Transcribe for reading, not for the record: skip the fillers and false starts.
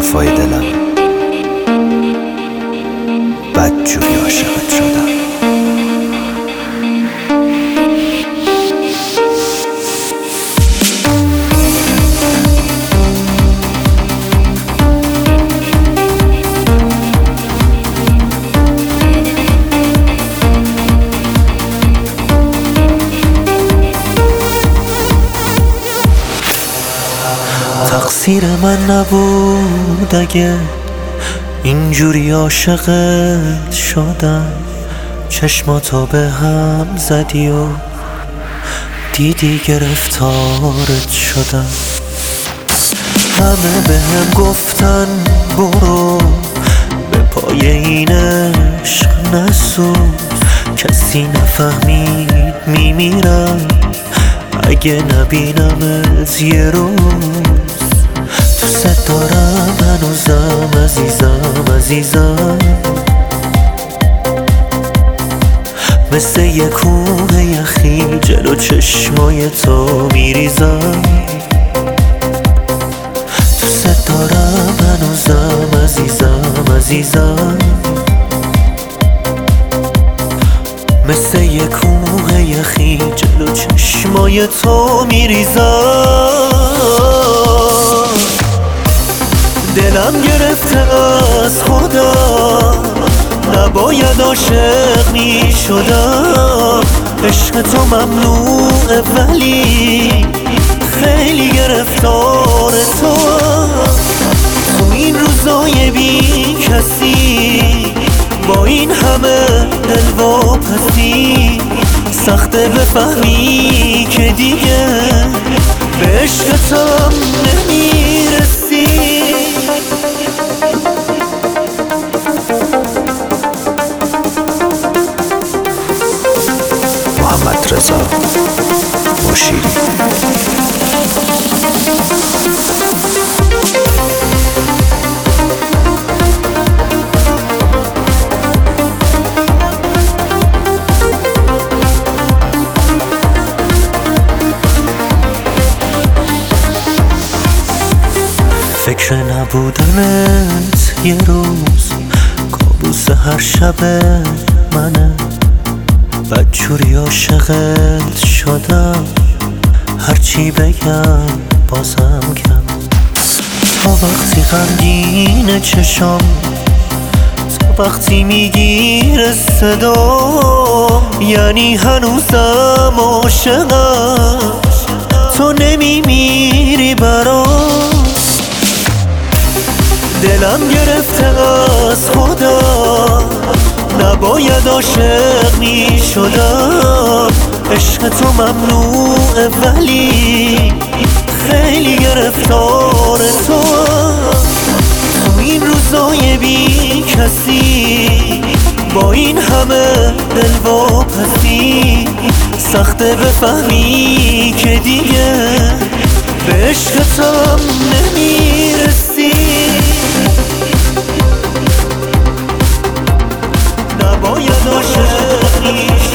وفای دلم، بدجوری عاشقت شدم. تقصیر من نبود اگه اینجوری عاشقت شدم. چشماتو به هم زدی و دیدی گرفتارت شدم. همه به هم گفتن برو به پای این عشق نسوز. کسی نفهمید میمیرم اگه نبینمت یه روز. دوست دارم هنوزم عزیزم، مثل یه کوه یخی جلو چشمای تو میریزم. دوست دارم هنوزم عزیزم، مثل یه کوه یخی جلو چشمای تو میریزم. دلم گرفته از خودم، نباید عاشق می شدم. عشق تو ممنوعه ولی خیلی گرفتار تو. تو این روزای بی کسی با این همه دلواپسی، سخته بفهمی که دیگه به عشقتم نمیرسی. محمد رضا مشیری. فکر نبودنت یه روز کابوس هر شب منه. بدجوری عاشقت شدم، هرچی بگم بازم کم. تا وقتی غمگین چشم، تا وقتی میگیره صدام، یعنی هنوزم عاشقم، تو نمیمیری برام. دلم گرفته از خودم، نباید عاشق می شدم. عشق تو ممنوعه ولی خیلی گرفتار تو. تو این روزای بی کسی با این همه دلواپسی، سخته بفهمی که دیگه به عشقتم نمیرسی. نباید عاشق